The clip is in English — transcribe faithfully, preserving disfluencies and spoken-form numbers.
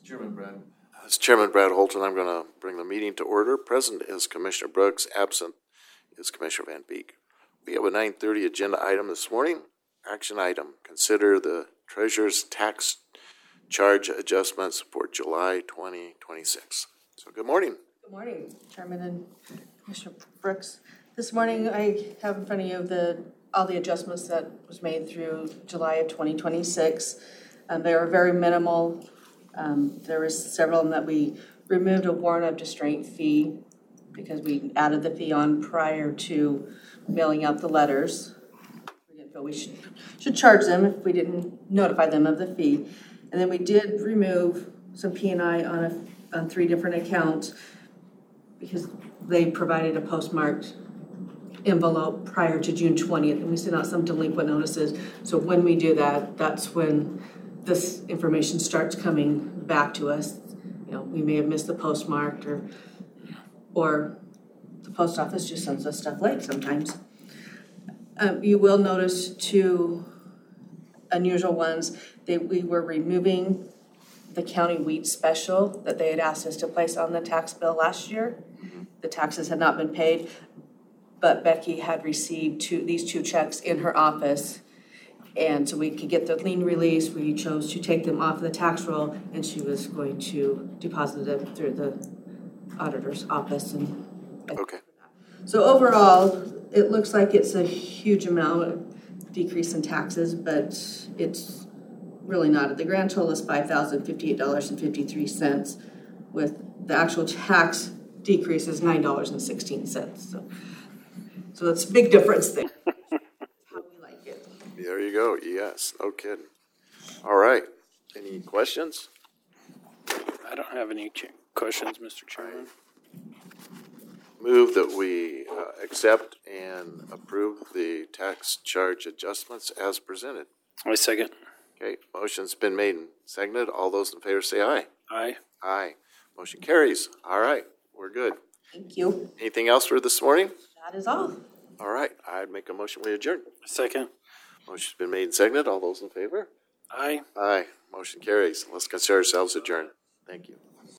Chairman Brad. As Chairman Brad Holton, I'm going to bring the meeting to order. Present is Commissioner Brooks. Absent is Commissioner Van Beek. We have a nine thirty agenda item this morning. Action item, consider the treasurer's tax charge adjustments for July twenty twenty-six. So good morning. Good morning, Chairman and Commissioner Brooks. This morning I have in front of you the all the adjustments that was made through July of twenty twenty-six. Um, they were very minimal. Um, there was several of them that we removed a warrant of distraint fee because we added the fee on prior to mailing out the letters. We didn't feel we should, should charge them if we didn't notify them of the fee. And then we did remove some P and I on, a, on three different accounts because they provided a postmarked envelope prior to June twentieth, and we sent out some delinquent notices. So when we do that, that's when this information starts coming back to us. You know, we may have missed the postmark, or or the post office just sends us stuff late sometimes. Um, you will notice two unusual ones. They, we were removing the county weed special that they had asked us to place on the tax bill last year. The taxes had not been paid, but Becky had received two, these two checks in her office. And so we could get the lien release. We chose to take them off the tax roll, and she was going to deposit them through the auditor's office. And Okay. so overall, it looks like it's a huge amount of decrease in taxes, but it's really not. The grand total is five thousand fifty-eight dollars and fifty-three cents, with the actual tax decrease is nine dollars and sixteen cents. So, so it's a big difference there. How we like it. There you go. Yes, no kidding. All right. Any questions? I don't have any ch- questions, Mister Chairman. Move that we uh, accept and approve the tax charge adjustments as presented. I second. Okay, motion's been made and seconded. All those in favor say aye. Aye. Aye. Motion carries. All right, we're good. Thank you. Anything else for this morning? That is all. All right, I'd make a motion we adjourn. Second. Motion's been made and seconded. All those in favor? Aye. Aye. Motion carries. Let's consider ourselves adjourned. Thank you.